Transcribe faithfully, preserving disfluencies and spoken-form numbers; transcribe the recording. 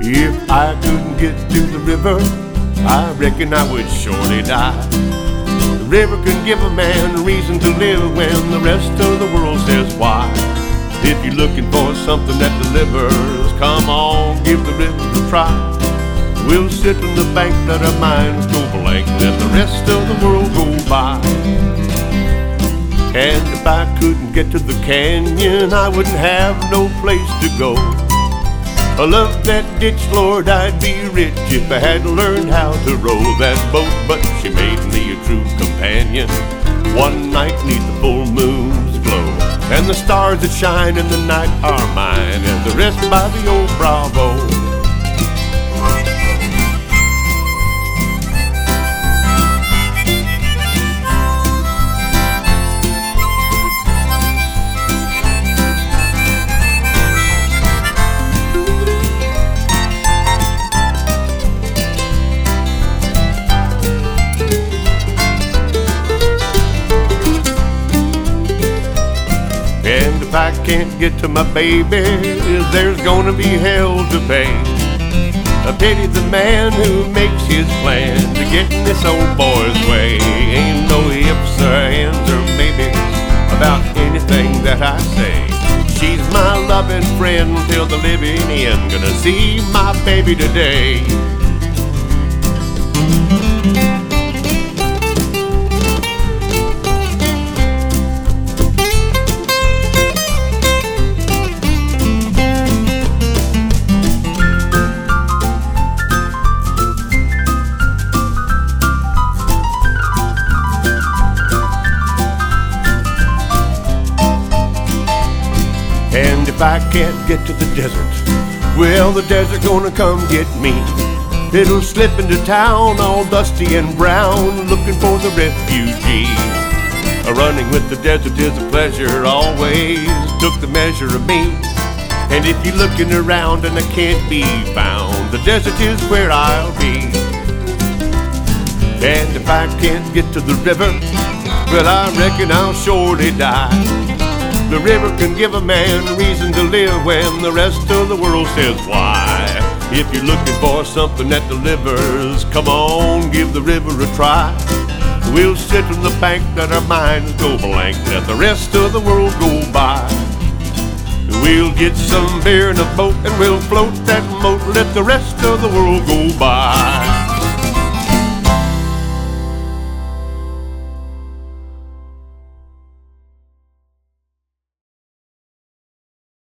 If I couldn't get to the river, I reckon I would surely die. The river can give a man a reason to live when the rest of the world says why. If you're looking for something that delivers, come on, give the river a try. We'll sit on the bank, let our minds go blank, let the rest of the world go by. And if I couldn't get to the canyon, I wouldn't have no place to go. I love that ditch, Lord, I'd be rich if I had learned how to row that boat. But she made me a true companion one night neath the full moon's glow. And the stars that shine in the night are mine, and the rest by the old Bravo. And if I can't get to my baby, there's gonna be hell to pay. I pity the man who makes his plan to get in this old boy's way. Ain't no ifs or ands or maybes about anything that I say. She's my loving friend till the living end. Gonna see my baby today. And if I can't get to the desert, well, the desert gonna come get me. It'll slip into town all dusty and brown, looking for the refugee. Running with the desert is a pleasure, always took the measure of me. And if you're looking around and I can't be found, the desert is where I'll be. And if I can't get to the river, well, I reckon I'll surely die. The river can give a man a reason to live when the rest of the world says why. If you're looking for something that delivers, come on, give the river a try. We'll sit on the bank, let our minds go blank, let the rest of the world go by. We'll get some beer in a boat and we'll float that moat, let the rest of the world go by.